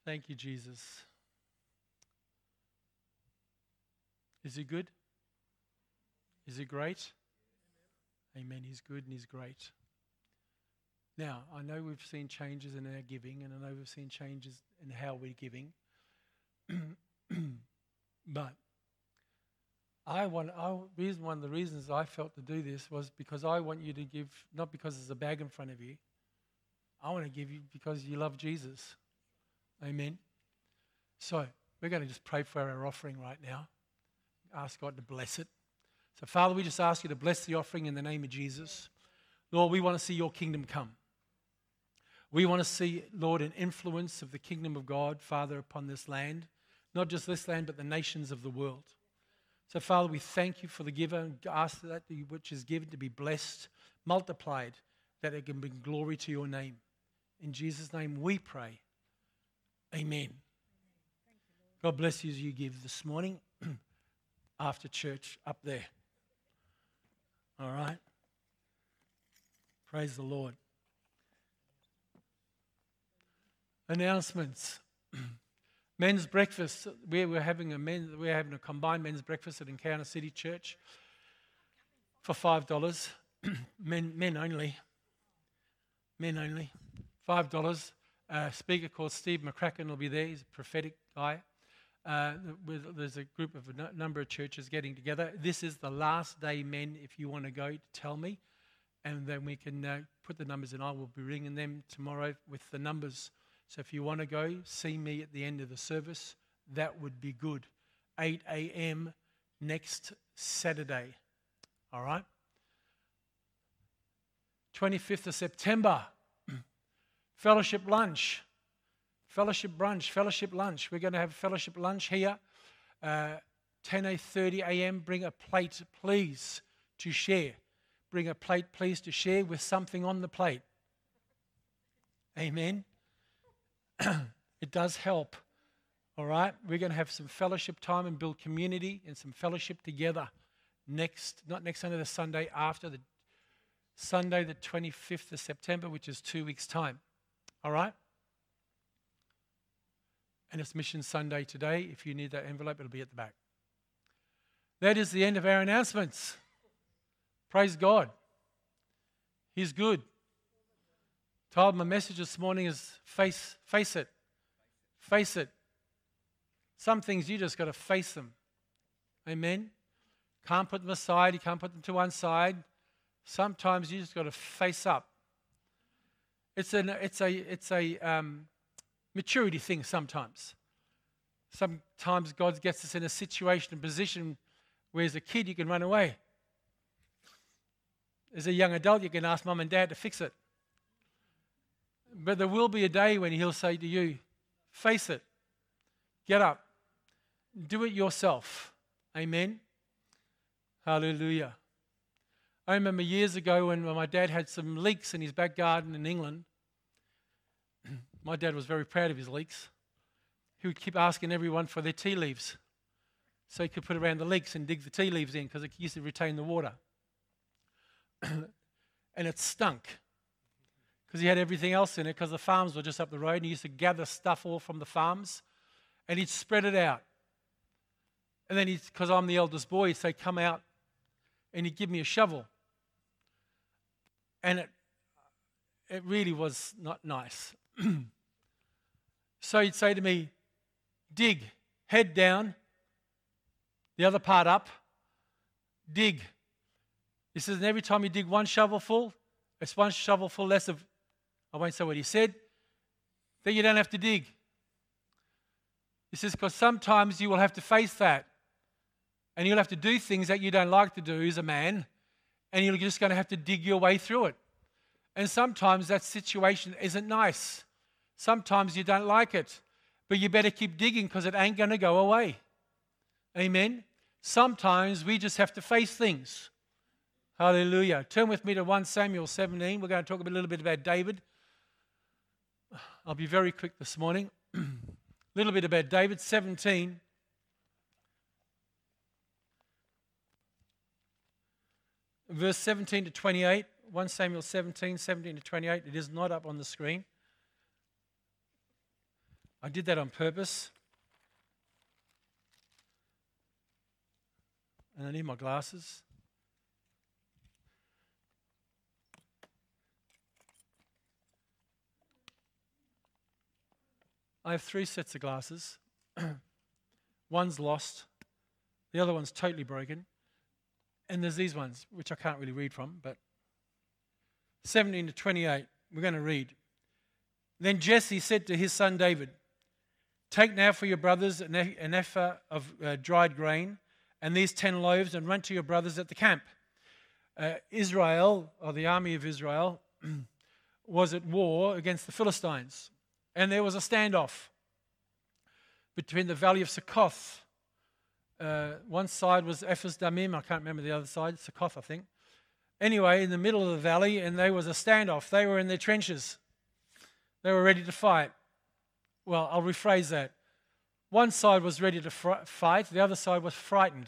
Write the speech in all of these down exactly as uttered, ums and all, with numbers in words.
Thank you, Jesus. Is he good? Is he great? Amen. He's good and he's great. Now, I know we've seen changes in our giving, and I know we've seen changes in how we're giving. But I want, I, reason, one of the reasons I felt to do this was because I want you to give, not because there's a bag in front of you. I want to give you because you love Jesus. Amen. So we're going to just pray for our offering right now. Ask God to bless it. So Father, we just ask you to bless the offering in the name of Jesus. Lord, we want to see your kingdom come. We want to see, Lord, an influence of the kingdom of God, Father, upon this land. Not just this land, but the nations of the world. So, Father, we thank you for the giver and ask that which is given to be blessed, multiplied, that it can bring glory to your name. In Jesus' name we pray. Amen. God bless you as you give this morning after church up there. All right? Praise the Lord. Announcements. Men's breakfast. We we're having a men, we're having a combined men's breakfast at Encounter City Church for five dollars. men men only. Men only. Five dollars. A speaker called Steve McCracken will be there. He's a prophetic guy. Uh, with, there's a group of a n- number of churches getting together. This is the last day, men. If you want to go, tell me, and then we can uh, put the numbers in. I will be ringing them tomorrow with the numbers. So if you want to go, see me at the end of the service. That would be good. eight a.m. next Saturday. All right? twenty-fifth of September. Fellowship lunch. Fellowship brunch. Fellowship lunch. We're going to have fellowship lunch here. Uh, ten thirty a.m. Bring a plate, please, to share. Bring a plate, please, to share with something on the plate. Amen. It does help. All right? We're going to have some fellowship time and build community and some fellowship together next, not next Sunday, the Sunday after, the Sunday the twenty-fifth of September, which is two weeks' time. All right? And it's Mission Sunday today. If you need that envelope, it'll be at the back. That is the end of our announcements. Praise God. He's good. Titled my message this morning is face, face it. Face it. Some things you just got to face them. Amen. Can't put them aside. You can't put them to one side. Sometimes you just got to face up. It's an it's a it's a um, maturity thing. Sometimes. Sometimes God gets us in a situation and position where, as a kid, you can run away. As a young adult, you can ask mum and dad to fix it. But there will be a day when he'll say to you, face it, get up, do it yourself. Amen. Hallelujah. I remember years ago when my dad had some leeks in his back garden in England. My dad was very proud of his leeks. He would keep asking everyone for their tea leaves so he could put around the leeks and dig the tea leaves in because it used to retain the water. And it stunk because he had everything else in it because the farms were just up the road, and he used to gather stuff all from the farms and he'd spread it out. And then, because I'm the eldest boy, he'd say, come out, and he'd give me a shovel. And it, it really was not nice. So he'd say to me, dig, head down, the other part up, dig. He says, and every time you dig one shovelful, it's one shovelful less of, I won't say what he said, then you don't have to dig. He says, because sometimes you will have to face that. And you'll have to do things that you don't like to do as a man, and you're just going to have to dig your way through it. And sometimes that situation isn't nice. Sometimes you don't like it, but you better keep digging because it ain't going to go away. Amen? Sometimes we just have to face things. Hallelujah. Turn with me to First Samuel seventeen. We're going to talk a little bit about David. I'll be very quick this morning. A little bit about David, seventeen. Verse seventeen to twenty-eight. First Samuel seventeen, seventeen to twenty-eight. It is not up on the screen. I did that on purpose. And I need my glasses. I have three sets of glasses. One's lost. The other one's totally broken. And there's these ones, which I can't really read from, but seventeen to twenty-eight, we're going to read. Then Jesse said to his son David, take now for your brothers an ephah of uh, dried grain and these ten loaves and run to your brothers at the camp. Uh, Israel, or the army of Israel, was at war against the Philistines. And there was a standoff between the valley of Succoth. Uh, one side was Ephes Damim, I can't remember the other side, Succoth, I think. Anyway, in the middle of the valley, and there was a standoff. They were in their trenches. They were ready to fight. Well, I'll rephrase that. One side was ready to fr- fight, the other side was frightened.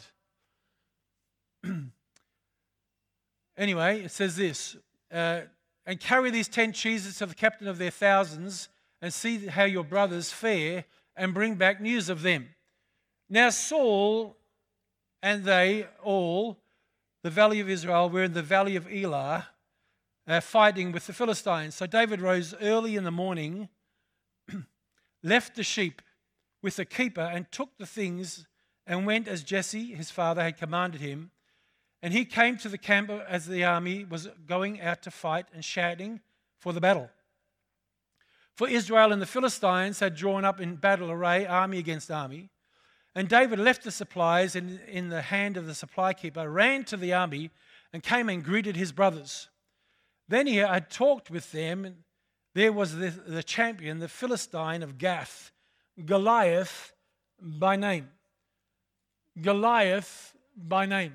Anyway, it says this, uh, and carry these ten cheeses to the captain of their thousands, and see how your brothers fare, and bring back news of them. Now Saul and they all, the valley of Israel, were in the valley of Elah, uh, fighting with the Philistines. So David rose early in the morning, left the sheep with the keeper, and took the things, and went as Jesse, his father, had commanded him. And he came to the camp as the army was going out to fight, and shouting for the battle. For Israel and the Philistines had drawn up in battle array, army against army. And David left the supplies in, in the hand of the supply keeper, ran to the army, and came and greeted his brothers. Then he had talked with them, and there was the, the champion, the Philistine of Gath, Goliath by name. Goliath by name.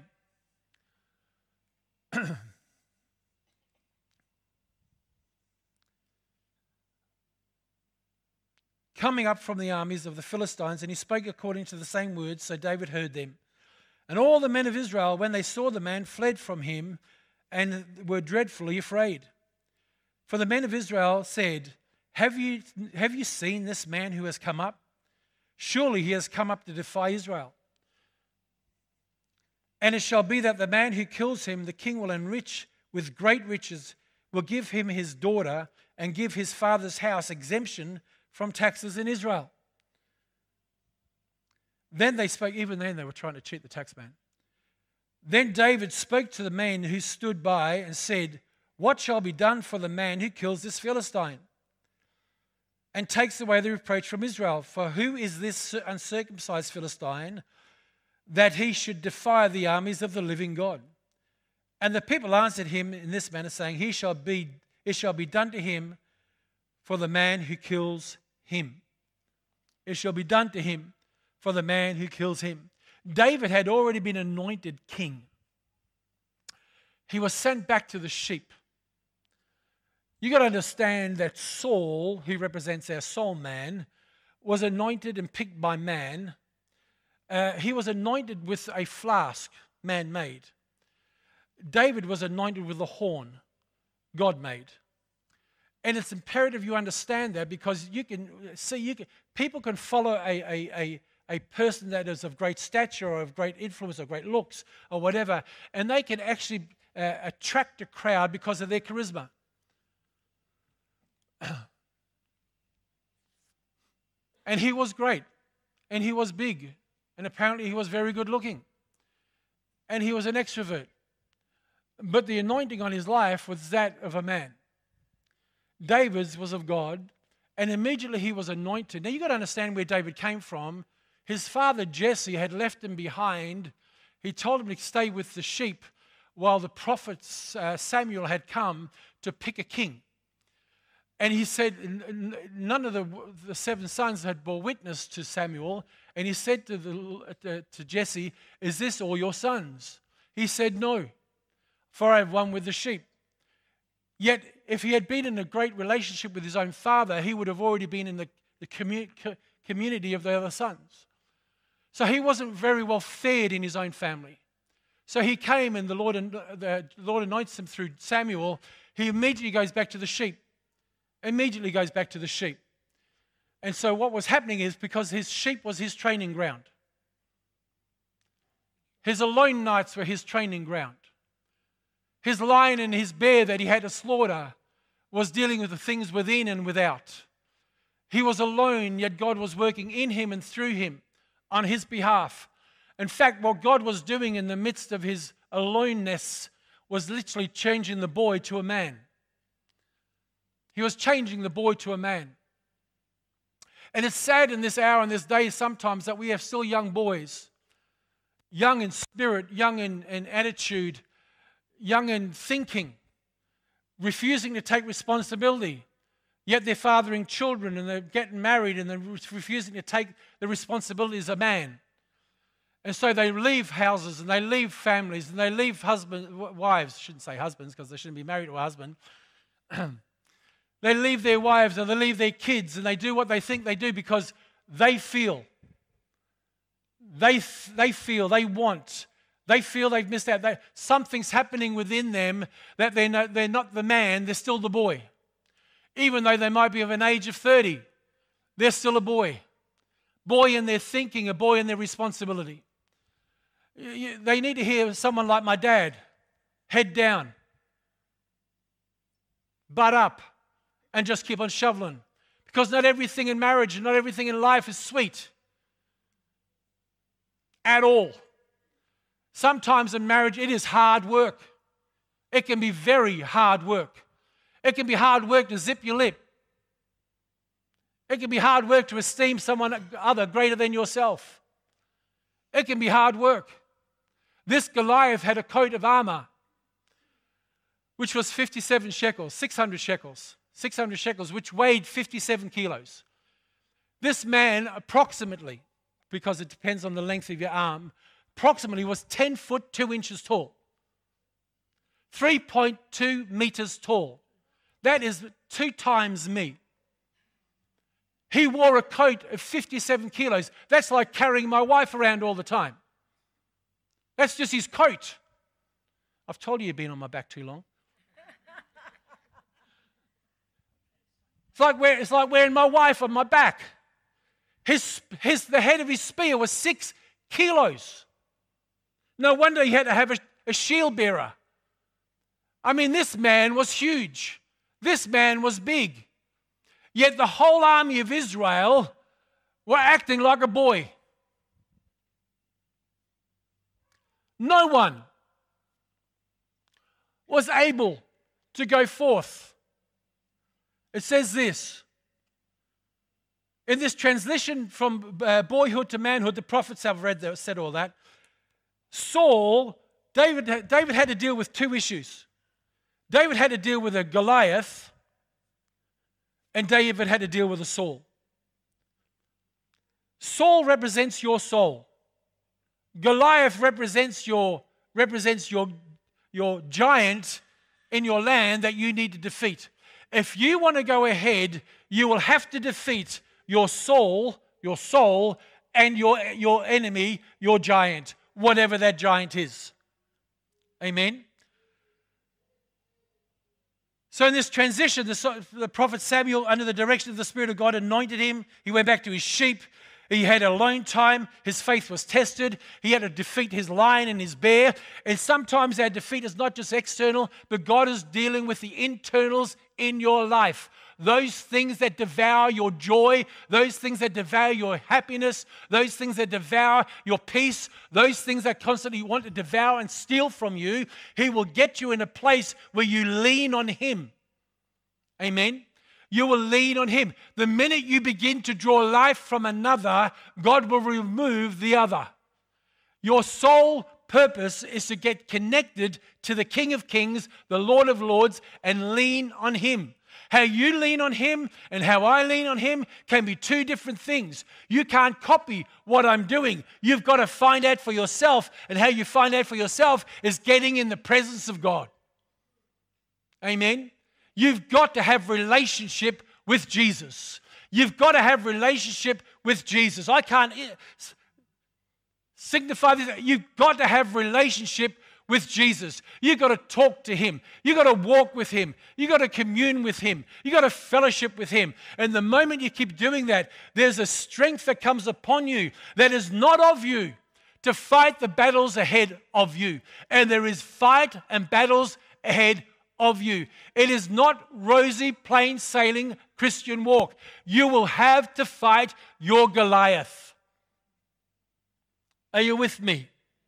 Coming up from the armies of the Philistines, and he spoke according to the same words, so David heard them. And all the men of Israel, when they saw the man, fled from him and were dreadfully afraid. For the men of Israel said, have you, have you seen this man who has come up? Surely he has come up to defy Israel. And it shall be that the man who kills him, the king will enrich with great riches, will give him his daughter, and give his father's house exemption from taxes in Israel. Then they spoke, even then they were trying to cheat the tax man. Then David spoke to the man who stood by and said, what shall be done for the man who kills this Philistine and takes away the reproach from Israel? For who is this uncircumcised Philistine that he should defy the armies of the living God? And the people answered him in this manner, saying, He shall be, it shall be done to him for the man who kills him. It shall be done to him for the man who kills him. David had already been anointed king. He was sent back to the sheep. You got to understand that Saul, who represents our soul man, was anointed and picked by man. Uh, he was anointed with a flask, man-made. David was anointed with a horn, God-made. And it's imperative you understand that, because you can see, you can, people can follow a, a, a, a person that is of great stature or of great influence or great looks or whatever, and they can actually uh, attract a crowd because of their charisma. And he was great, and he was big, and apparently he was very good looking, and he was an extrovert. But the anointing on his life was that of a man. David's was of God, and immediately he was anointed. Now you've got to understand where David came from. His father Jesse had left him behind. He told him to stay with the sheep while the prophet uh, Samuel had come to pick a king. And he said, none of the, the seven sons had bore witness to Samuel. And he said to, the, to, to Jesse, is this all your sons? He said, no, for I have one with the sheep. Yet, if he had been in a great relationship with his own father, he would have already been in the, the commu- community of the other sons. So he wasn't very well fed in his own family. So he came, and the Lord, the Lord anoints him through Samuel. He immediately goes back to the sheep. Immediately goes back to the sheep. And so what was happening is because his sheep was his training ground. His alone nights were his training ground. His lion and his bear that he had to slaughter was dealing with the things within and without. He was alone, yet God was working in him and through him on his behalf. In fact, what God was doing in the midst of his aloneness was literally changing the boy to a man. He was changing the boy to a man. And it's sad in this hour and this day sometimes that we have still young boys, young in spirit, young in, in attitude, young in thinking, refusing to take responsibility. Yet they're fathering children and they're getting married and they're refusing to take the responsibility as a man. And so they leave houses and they leave families and they leave husbands, wives, I shouldn't say husbands because they shouldn't be married to a husband. They leave their wives and they leave their kids and they do what they think they do because they feel, they, they feel, they want, they feel they've missed out. They, something's happening within them that they're not, they're not the man, they're still the boy. Even though they might be of an age of thirty, they're still a boy. Boy in their thinking, a boy in their responsibility. They need to hear someone like my dad, head down, butt up, and just keep on shoveling. Because not everything in marriage and not everything in life is sweet. At all. Sometimes in marriage it is hard work. It can be very hard work. It can be hard work to zip your lip. It can be hard work to esteem someone other greater than yourself. It can be hard work. This Goliath had a coat of armor, which was fifty-seven shekels, six hundred shekels, six hundred shekels, which weighed fifty-seven kilos. This man approximately, because it depends on the length of your arm, approximately was ten foot two inches tall, three point two meters tall. That is two times me. He wore a coat of fifty-seven kilos. That's like carrying my wife around all the time. That's just his coat. I've told you you've been on my back too long. It's like, wear, it's like wearing my wife on my back. His, his, the head of his spear was six kilos. No wonder he had to have a, a shield bearer. I mean, this man was huge. This man was big. Yet the whole army of Israel were acting like a boy. No one was able to go forth. It says this. In this transition from uh, boyhood to manhood, the prophets have read that, said all that. Saul, David, David had to deal with two issues. David had to deal with a Goliath, and David had to deal with a Saul. Saul represents your soul. Goliath represents your, represents your, your giant in your land that you need to defeat. If you want to go ahead, you will have to defeat your soul, your soul, and your, your enemy, your giant, whatever that giant is. Amen? So in this transition, the, the prophet Samuel, under the direction of the Spirit of God, anointed him. He went back to his sheep. He had alone time. His faith was tested. He had to defeat his lion and his bear. And sometimes our defeat is not just external, but God is dealing with the internals in your life. Those things that devour your joy, those things that devour your happiness, those things that devour your peace, those things that constantly want to devour and steal from you, He will get you in a place where you lean on Him. Amen? You will lean on Him. The minute you begin to draw life from another, God will remove the other. Your sole purpose is to get connected to the King of Kings, the Lord of Lords, and lean on Him. How you lean on Him and how I lean on Him can be two different things. You can't copy what I'm doing. You've got to find out for yourself, and how you find out for yourself is getting in the presence of God. Amen? You've got to have relationship with Jesus. You've got to have relationship with Jesus. I can't signify this. You've got to have relationship with Jesus. You've got to talk to him. You've got to walk with him. You've got to commune with him. You've got to fellowship with him. And the moment you keep doing that, there's a strength that comes upon you that is not of you to fight the battles ahead of you. And there is fight and battles ahead of you. It is not rosy, plain sailing Christian walk. You will have to fight your Goliath. Are you with me?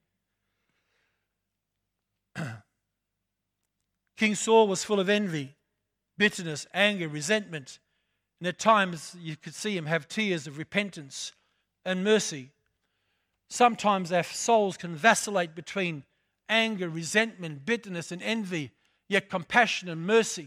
King Saul was full of envy, bitterness, anger, resentment. And at times you could see him have tears of repentance and mercy. Sometimes our souls can vacillate between anger, resentment, bitterness, and envy, yet compassion and mercy.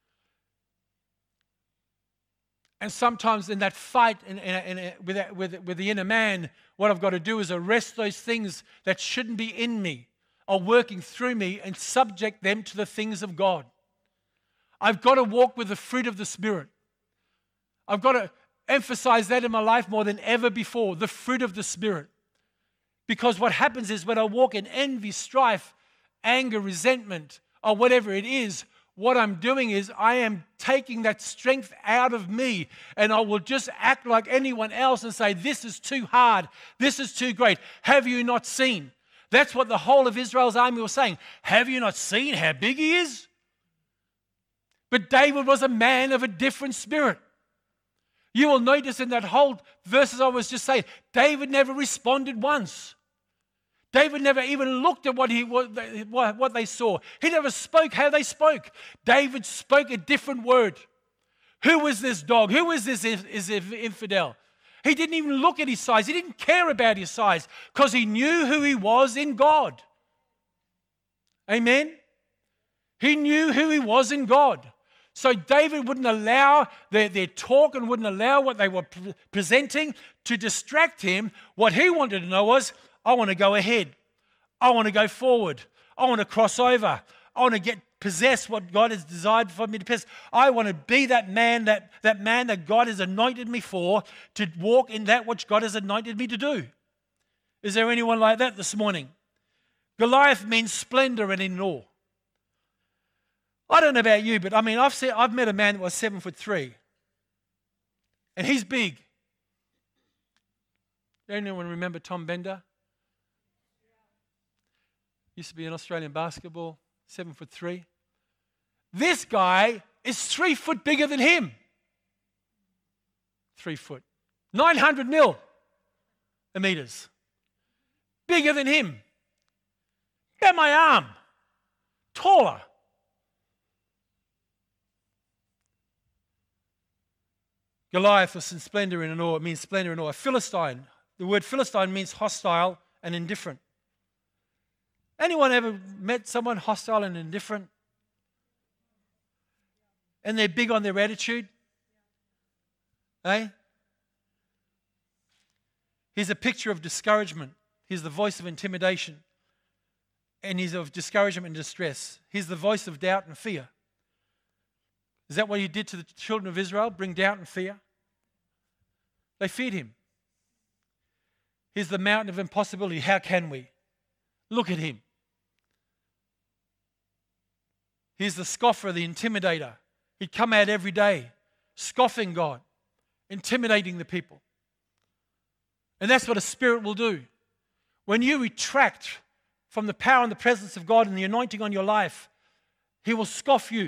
And sometimes in that fight in, in, in, with, that, with, with the inner man, what I've got to do is arrest those things that shouldn't be in me, are working through me, and subject them to the things of God. I've got to walk with the fruit of the Spirit. I've got to emphasize that in my life more than ever before, the fruit of the Spirit. Because what happens is when I walk in envy, strife, anger, resentment, or whatever it is, what I'm doing is I am taking that strength out of me, and I will just act like anyone else and say, this is too hard, this is too great. Have you not seen? That's what the whole of Israel's army was saying. Have you not seen how big he is? But David was a man of a different spirit. You will notice in that whole verses I was just saying, David never responded once. David never even looked at what he what, what they saw. He never spoke how they spoke. David spoke a different word. Who is this dog? Who is this is infidel? He didn't even look at his size. He didn't care about his size because he knew who he was in God. Amen? He knew who he was in God. So David wouldn't allow their, their talk and wouldn't allow what they were pre- presenting to distract him. What he wanted to know was, I want to go ahead. I want to go forward. I want to cross over. I want to get possess what God has desired for me to possess. I want to be that man, that, that man that God has anointed me for, to walk in that which God has anointed me to do. Is there anyone like that this morning? Goliath means splendor and in awe. I don't know about you, but I mean, I've, seen, I've met a man that was seven foot three. And he's big. Anyone remember Tom Bender? Used to be in Australian basketball, seven foot three. This guy is three foot bigger than him. Three foot. nine hundred mil meters. Bigger than him. About my arm. Taller. Goliath was in splendor and in awe. It means splendor and awe. Philistine. The word Philistine means hostile and indifferent. Anyone ever met someone hostile and indifferent? And they're big on their attitude? Eh? He's a picture of discouragement. He's the voice of intimidation. And he's of discouragement and distress. He's the voice of doubt and fear. Is that what he did to the children of Israel? Bring doubt and fear? They feared him. He's the mountain of impossibility. How can we? Look at him. He's the scoffer, the intimidator. He'd come out every day, scoffing God, intimidating the people. And that's what a spirit will do. When you retract from the power and the presence of God and the anointing on your life, he will scoff you.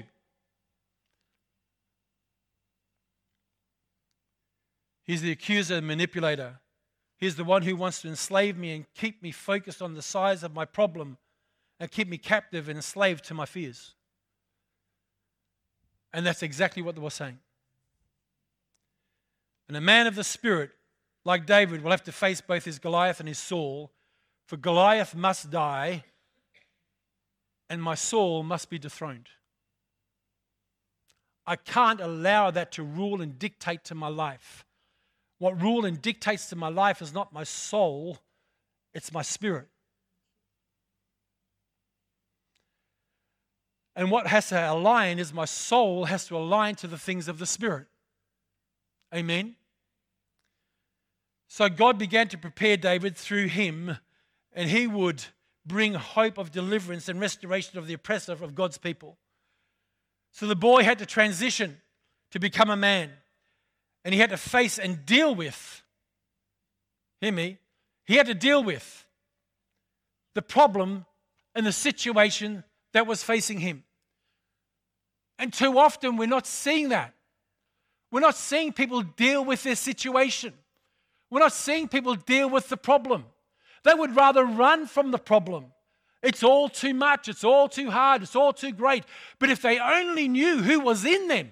He's the accuser and manipulator. He's the one who wants to enslave me and keep me focused on the size of my problem and keep me captive and enslaved to my fears. And that's exactly what they were saying. And a man of the Spirit, like David, will have to face both his Goliath and his Saul, for Goliath must die and my Saul must be dethroned. I can't allow that to rule and dictate to my life. What rule and dictates to my life is not my soul, it's my spirit. And what has to align is my soul has to align to the things of the Spirit. Amen? So God began to prepare David through him, and he would bring hope of deliverance and restoration of the oppressor of God's people. So the boy had to transition to become a man. And he had to face and deal with, hear me, he had to deal with the problem and the situation that was facing him. And too often we're not seeing that. We're not seeing people deal with their situation. We're not seeing people deal with the problem. They would rather run from the problem. It's all too much. It's all too hard. It's all too great. But if they only knew who was in them,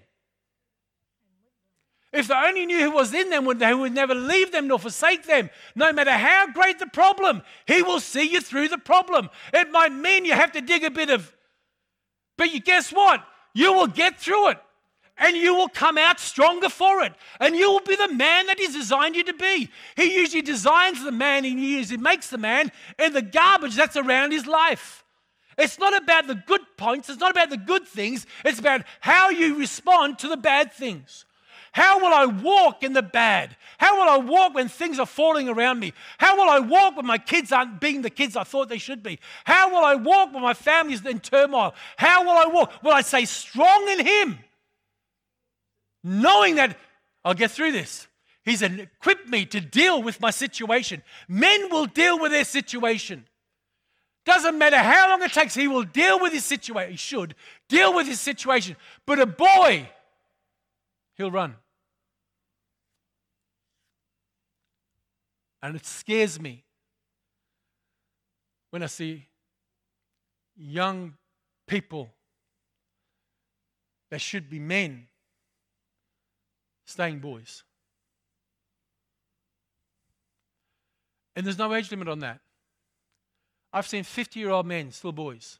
if they only knew who was in them, who would never leave them nor forsake them, no matter how great the problem, He will see you through the problem. It might mean you have to dig a bit of, but you guess what? You will get through it. And you will come out stronger for it. And you will be the man that He's designed you to be. He usually designs the man, He usually makes the man in the garbage that's around his life. It's not about the good points. It's not about the good things. It's about how you respond to the bad things. How will I walk in the bad? How will I walk when things are falling around me? How will I walk when my kids aren't being the kids I thought they should be? How will I walk when my family is in turmoil? How will I walk? Will I stay strong in Him? Knowing that I'll get through this. He's equipped me to deal with my situation. Men will deal with their situation. Doesn't matter how long it takes, he will deal with his situation. He should deal with his situation. But a boy, he'll run. And it scares me when I see young people that should be men staying boys. And there's no age limit on that. I've seen fifty-year-old men still boys.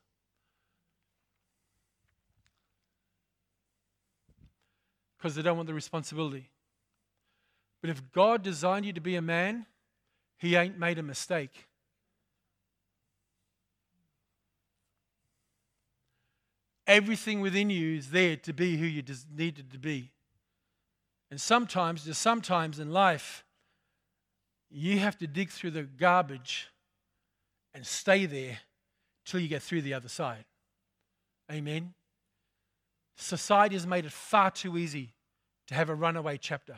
Because they don't want the responsibility. But if God designed you to be a man, He ain't made a mistake. Everything within you is there to be who you needed to be. And sometimes, just sometimes in life, you have to dig through the garbage and stay there till you get through the other side. Amen? Society has made it far too easy to have a runaway chapter.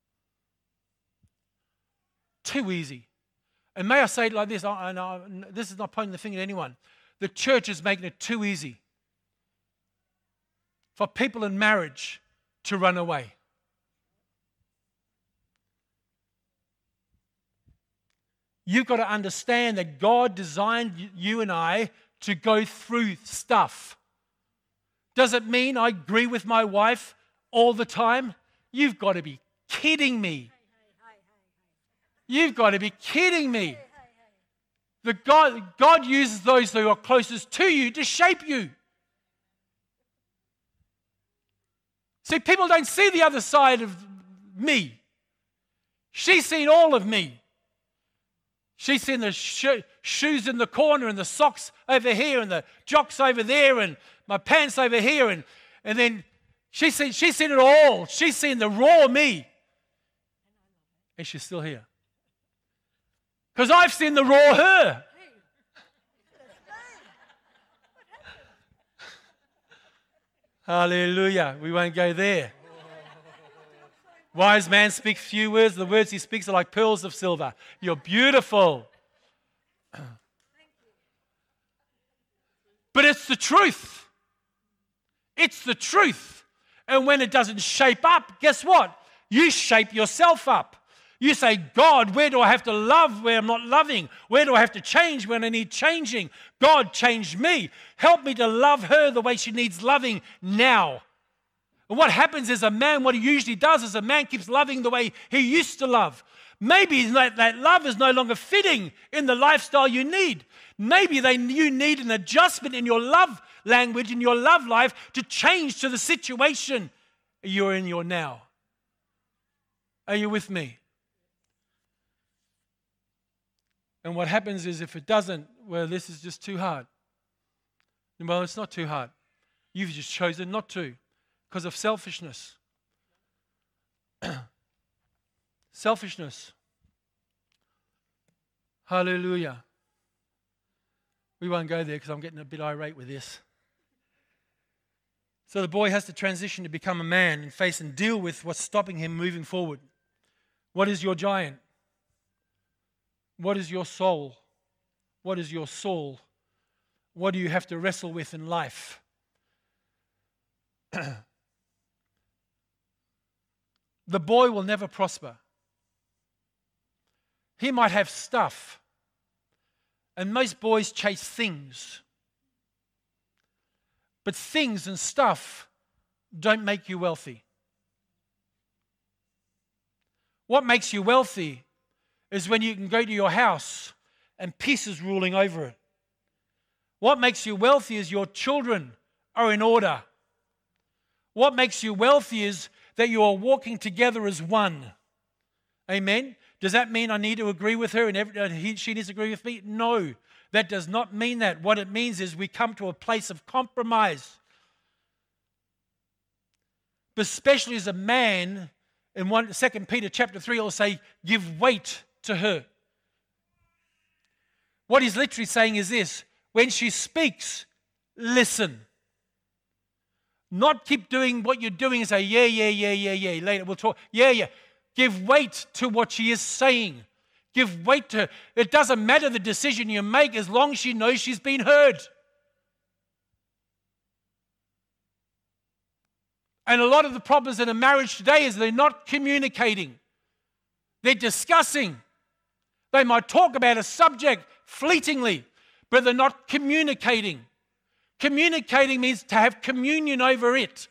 Too easy. And may I say it like this, I, I, this is not pointing the finger at anyone. The church is making it too easy for people in marriage to run away. You've got to understand that God designed you and I to go through stuff. Does it mean I agree with my wife all the time? You've got to be kidding me. You've got to be kidding me. The God, God uses those who are closest to you to shape you. See, people don't see the other side of me. She's seen all of me. She's seen the sho- shoes in the corner and the socks over here and the jocks over there and my pants over here. And, and then she's seen, she's seen it all. She's seen the raw me. And she's still here. Because I've seen the raw her. Hallelujah. We won't go there. Wise man speaks few words. The words he speaks are like pearls of silver. You're beautiful. But it's the truth. It's the truth. And when it doesn't shape up, guess what? You shape yourself up. You say, God, where do I have to love where I'm not loving? Where do I have to change when I need changing? God, change me. Help me to love her the way she needs loving now. And what happens is a man, what he usually does is a man keeps loving the way he used to love. Maybe that, that love is no longer fitting in the lifestyle you need. Maybe they, you need an adjustment in your love language, in your love life, to change to the situation you're in your now. Are you with me? And what happens is if it doesn't, well, this is just too hard. Well, it's not too hard. You've just chosen not to. Because of selfishness. Selfishness. Hallelujah. We won't go there because I'm getting a bit irate with this. So the boy has to transition to become a man and face and deal with what's stopping him moving forward. What is your giant? What is your soul? What is your soul? What do you have to wrestle with in life? The boy will never prosper. He might have stuff, and most boys chase things. But things and stuff don't make you wealthy. What makes you wealthy is when you can go to your house and peace is ruling over it. What makes you wealthy is your children are in order. What makes you wealthy is that you are walking together as one. Amen? Does that mean I need to agree with her and every, uh, he, she needs to agree with me? No, that does not mean that. What it means is we come to a place of compromise. But especially as a man, in one, Second Peter chapter three, it'll say, give weight to her. What he's literally saying is this: when she speaks, listen. Not keep doing what you're doing and say, yeah, yeah, yeah, yeah, yeah, later we'll talk. Yeah, yeah. Give weight to what she is saying. Give weight to her. It doesn't matter the decision you make as long as she knows she's been heard. And a lot of the problems in a marriage today is they're not communicating. They're discussing. They might talk about a subject fleetingly, but they're not communicating. Communicating means to have communion over it.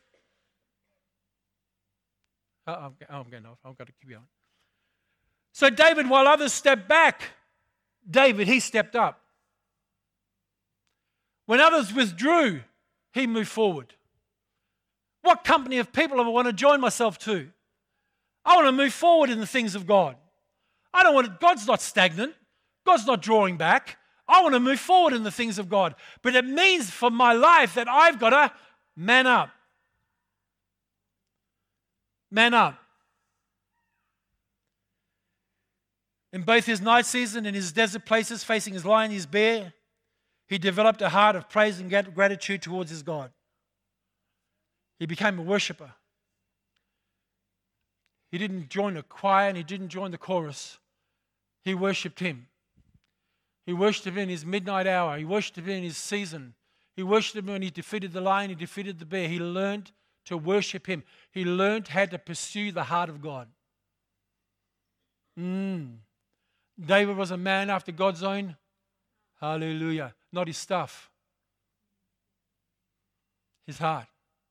Oh, I'm, oh, I'm going off. I've got to keep going. So David, while others stepped back, David, he stepped up. When others withdrew, he moved forward. What company of people do I want to join myself to? I want to move forward in the things of God. I don't want to, God's not stagnant. God's not drawing back. I want to move forward in the things of God. But it means for my life that I've got to man up. Man up. In both his night season and his desert places, facing his lion, his bear, he developed a heart of praise and gratitude towards his God. He became a worshiper. He didn't join a choir and he didn't join the chorus. He worshipped him. He worshipped him in his midnight hour. He worshipped him in his season. He worshipped him when he defeated the lion, he defeated the bear. He learned to worship him. He learned how to pursue the heart of God. Mm. David was a man after God's own. Hallelujah. Not his stuff. His heart.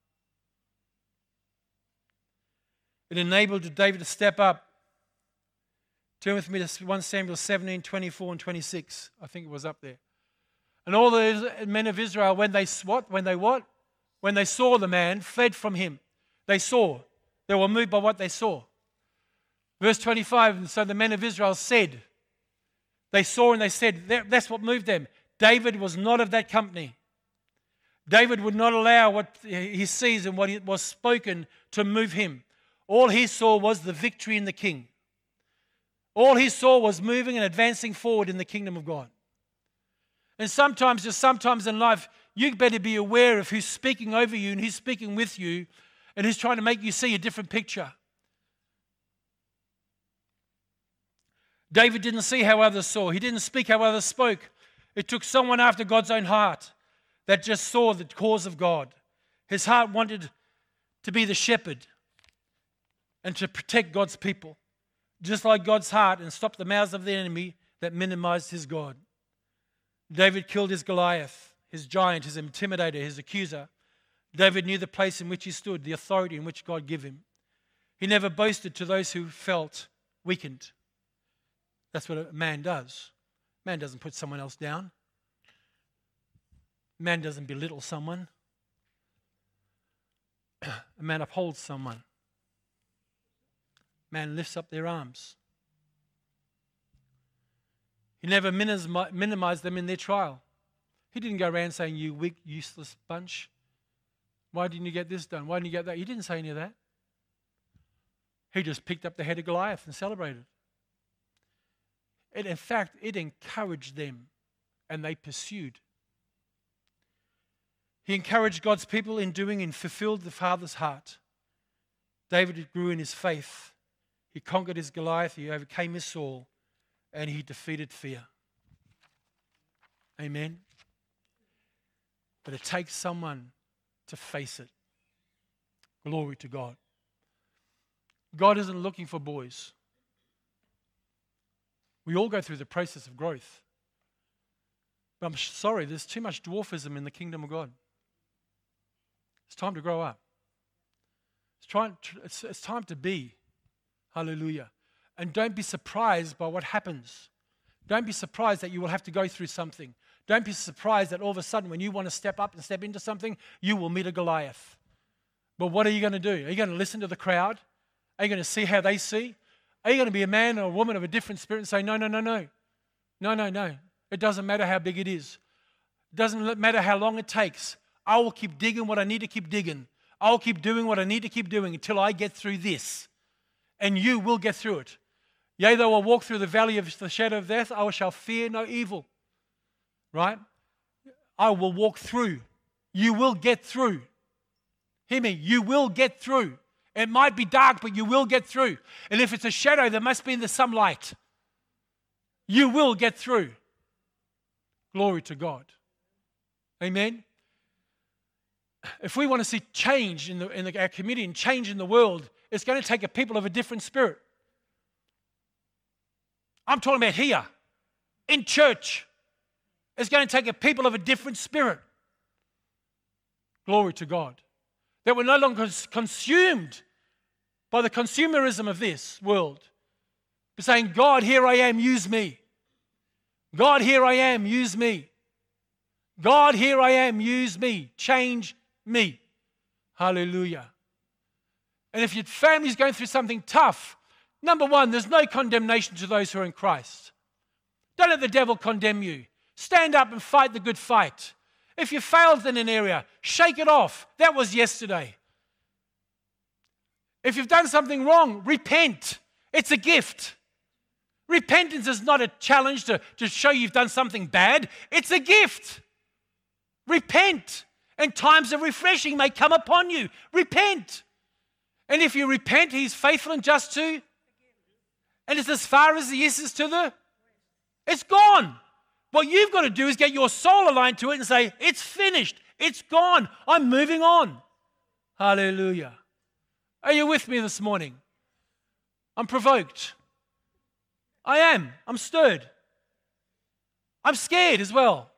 It enabled David to step up. Turn with me to First Samuel seventeen, twenty-four and twenty-six. I think it was up there. And all the men of Israel, when they what? When they what? When they saw the man, fled from him. They saw. They were moved by what they saw. Verse twenty-five, and so the men of Israel said, they saw and they said, that's what moved them. David was not of that company. David would not allow what he sees and what was spoken to move him. All he saw was the victory in the king. All he saw was moving and advancing forward in the kingdom of God. And sometimes, just sometimes in life, you better be aware of who's speaking over you and who's speaking with you and who's trying to make you see a different picture. David didn't see how others saw. He didn't speak how others spoke. It took someone after God's own heart that just saw the cause of God. His heart wanted to be the shepherd and to protect God's people, just like God's heart, and stop the mouths of the enemy that minimized his God. David killed his Goliath, his giant, his intimidator, his accuser. David knew the place in which he stood, the authority in which God gave him. He never boasted to those who felt weakened. That's what a man does. Man doesn't put someone else down. Man doesn't belittle someone. A man upholds someone. Man lifts up their arms. He never minimized them in their trial. He didn't go around saying, you weak, useless bunch. Why didn't you get this done? Why didn't you get that? He didn't say any of that. He just picked up the head of Goliath and celebrated. It, in fact, it encouraged them, and they pursued He encouraged God's people in doing and fulfilled the Father's heart. David grew in his faith. He conquered his Goliath, he overcame his Saul, and he defeated fear. Amen. But it takes someone to face it. Glory to God. God isn't looking for boys. We all go through the process of growth. But I'm sorry, there's too much dwarfism in the kingdom of God. It's time to grow up. It's, trying, it's, it's time to be. Hallelujah. And don't be surprised by what happens. Don't be surprised that you will have to go through something. Don't be surprised that all of a sudden when you want to step up and step into something, you will meet a Goliath. But what are you going to do? Are you going to listen to the crowd? Are you going to see how they see? Are you going to be a man or a woman of a different spirit and say, no, no, no, no. No, no, no. It doesn't matter how big it is. It doesn't matter how long it takes. I will keep digging what I need to keep digging. I will keep doing what I need to keep doing until I get through this. And you will get through it. Yea, though I walk through the valley of the shadow of death, I shall fear no evil. Right? I will walk through. You will get through. Hear me, you will get through. It might be dark, but you will get through. And if it's a shadow, there must be in the some light. You will get through. Glory to God. Amen. If we want to see change in, the, in the, our community and change in the world, it's going to take a people of a different spirit. I'm talking about here, in church. It's going to take a people of a different spirit. Glory to God. That we're no longer consumed by the consumerism of this world. But saying, God, here I am, use me. God, here I am, use me. God, here I am, use me. Change me. Hallelujah. And if your family's going through something tough, number one, there's no condemnation to those who are in Christ. Don't let the devil condemn you. Stand up and fight the good fight. If you failed in an area, shake it off. That was yesterday. If you've done something wrong, repent. It's a gift. Repentance is not a challenge to, to show you've done something bad. It's a gift. Repent. And times of refreshing may come upon you. Repent. And if you repent, He's faithful and just to. And it's as far as the yes is to the. It's gone. What you've got to do is get your soul aligned to it and say, it's finished. It's gone. I'm moving on. Hallelujah. Are you with me this morning? I'm provoked. I am. I'm stirred. I'm scared as well.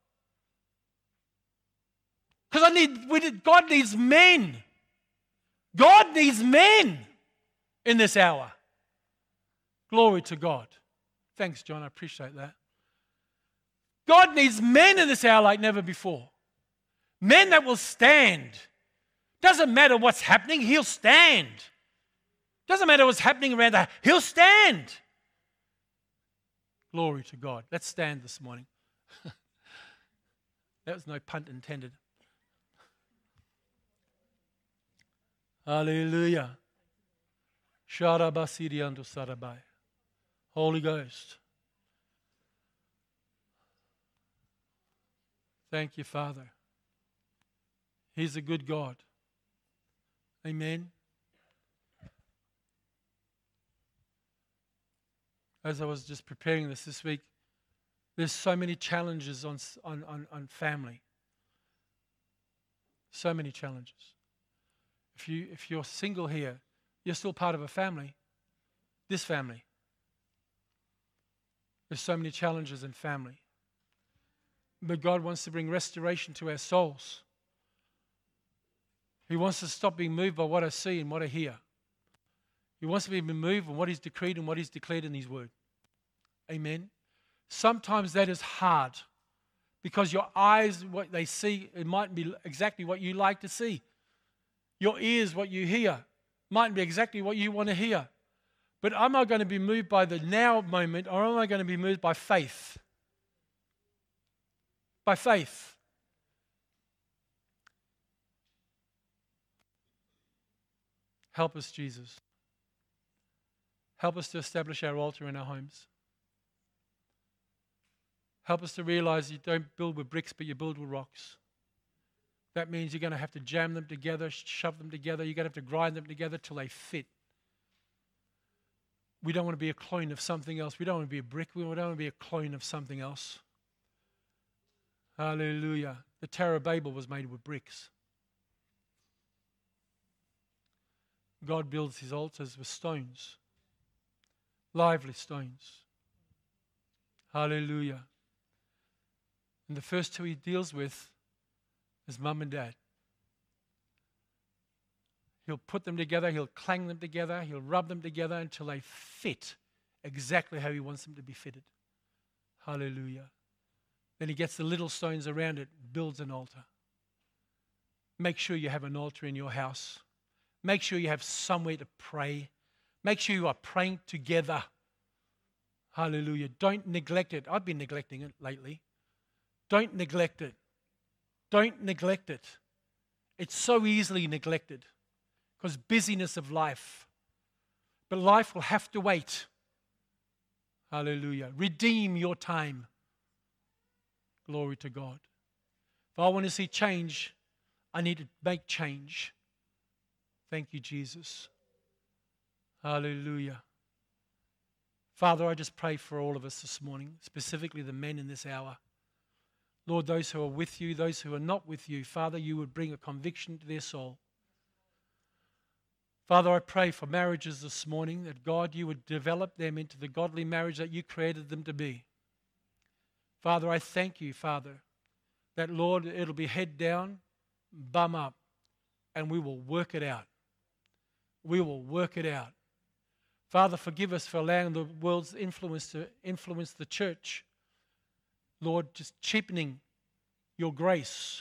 Because I need, we did, God needs men. God needs men in this hour. Glory to God. Thanks, John. I appreciate that. God needs men in this hour like never before. Men that will stand. Doesn't matter what's happening, He'll stand. Doesn't matter what's happening around the house, He'll stand. Glory to God. Let's stand this morning. That was no pun intended. Hallelujah. Sharabasiriando Sarabai. Holy Ghost. Thank you, Father. He's a good God. Amen. As I was just preparing this this week, there's so many challenges on, on, on, on family. So many challenges. If, you, if you're single here, you're still part of a family. This family. There's so many challenges in family. But God wants to bring restoration to our souls. He wants to stop being moved by what I see and what I hear. He wants to be moved by what He's decreed and what He's declared in His word. Amen. Sometimes that is hard because your eyes, what they see, it mightn't be exactly what you like to see. Your ears, what you hear, mightn't be exactly what you want to hear. But am I going to be moved by the now moment, or am I going to be moved by faith? By faith. Help us, Jesus. Help us to establish our altar in our homes. Help us to realize you don't build with bricks, but you build with rocks. That means you're going to have to jam them together, shove them together. You're going to have to grind them together till they fit. We don't want to be a clone of something else. We don't want to be a brick. We don't want to be a clone of something else. Hallelujah. The Tower of Babel was made with bricks. God builds his altars with stones, lively stones. Hallelujah. And the first two he deals with is mum and dad. He'll put them together, he'll clang them together, he'll rub them together until they fit exactly how he wants them to be fitted. Hallelujah. Then he gets the little stones around it, builds an altar. Make sure you have an altar in your house. Make sure you have somewhere to pray. Make sure you are praying together. Hallelujah. Don't neglect it. I've been neglecting it lately. Don't neglect it. Don't neglect it. It's so easily neglected because busyness of life. But life will have to wait. Hallelujah. Redeem your time. Glory to God. If I want to see change, I need to make change. Thank you, Jesus. Hallelujah. Father, I just pray for all of us this morning, specifically the men in this hour. Lord, those who are with you, those who are not with you, Father, you would bring a conviction to their soul. Father, I pray for marriages this morning, that God, you would develop them into the godly marriage that you created them to be. Father, I thank you, Father, that, Lord, it'll be head down, bum up, and we will work it out. We will work it out. Father, forgive us for allowing the world's influence to influence the church. Lord, just cheapening your grace.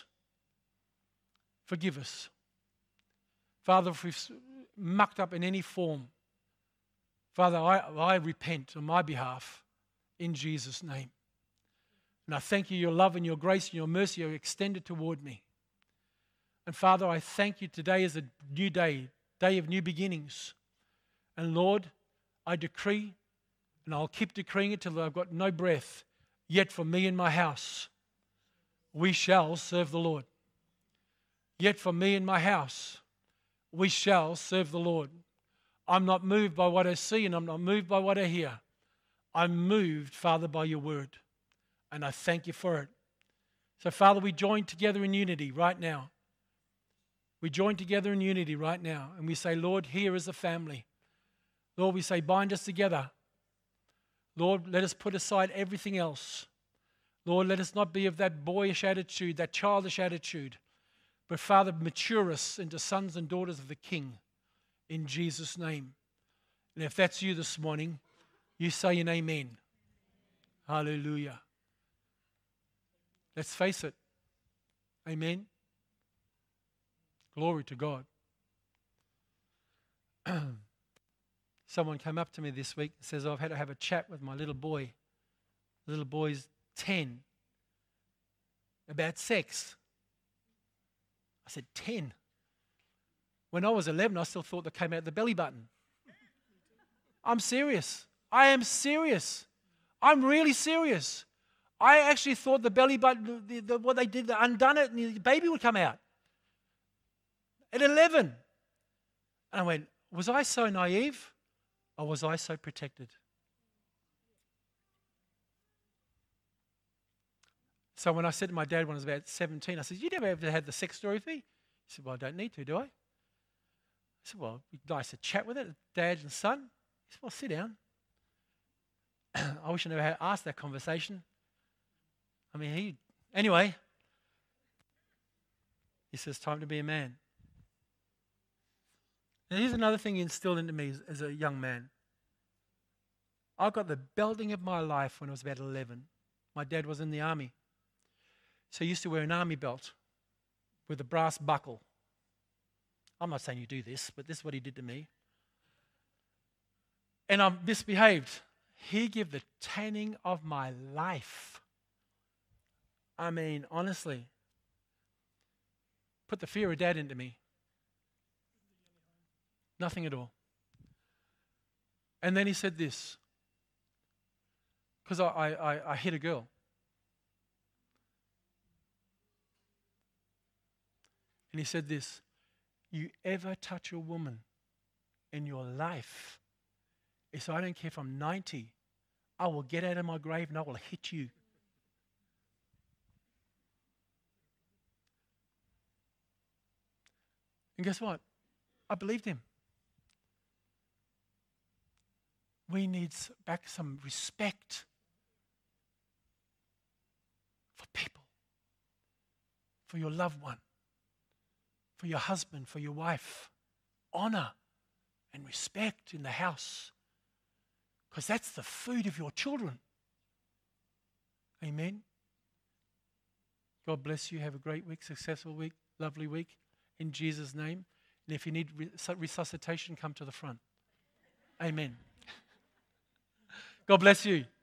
Forgive us. Father, if we've mucked up in any form, Father, I, I repent on my behalf in Jesus' name. And I thank you, your love and your grace and your mercy are extended toward me. And Father, I thank you today is a new day, day of new beginnings. And Lord, I decree, and I'll keep decreeing it till I've got no breath, yet for me and my house, we shall serve the Lord. Yet for me and my house, we shall serve the Lord. I'm not moved by what I see and I'm not moved by what I hear. I'm moved, Father, by your word. And I thank you for it. So, Father, we join together in unity right now. We join together in unity right now. And we say, Lord, here is a family. Lord, we say, bind us together. Lord, let us put aside everything else. Lord, let us not be of that boyish attitude, that childish attitude. But, Father, mature us into sons and daughters of the King in Jesus' name. And if that's you this morning, you say an amen. Hallelujah. Let's face it. Amen. Glory to God. Someone came up to me this week and says, I've had to have a chat with my little boy. The little boy's ten. About sex. I said, ten? When I was eleven, I still thought that came out the belly button. I'm serious. I am serious. I'm really serious. I actually thought the belly button, the, the, what they did, they undone it and the baby would come out. At eleven. And I went, was I so naive or was I so protected? So when I said to my dad when I was about seventeen, I said, you never ever had the sex story with me? He said, well, I don't need to, do I? I said, well, it'd be nice to chat with it, dad and son. He said, well, sit down. I wish I never had asked that conversation. I mean, he, anyway, he says, time to be a man. And here's another thing he instilled into me as, as a young man. I got the belting of my life when I was about eleven. My dad was in the army. So he used to wear an army belt with a brass buckle. I'm not saying you do this, but this is what he did to me. And I misbehaved. He gave the tanning of my life. I mean, honestly, put the fear of dad into me. Nothing at all. And then he said this, because I, I, I hit a girl. And he said this, you ever touch a woman in your life, he said, I don't care if I'm ninety, I will get out of my grave and I will hit you. And guess what? I believed him. We need back some respect for people, for your loved one, for your husband, for your wife. Honor and respect in the house, because that's the food of your children. Amen. God bless you. Have a great week, successful week, lovely week in Jesus' name. And if you need resuscitation, come to the front. Amen. God bless you.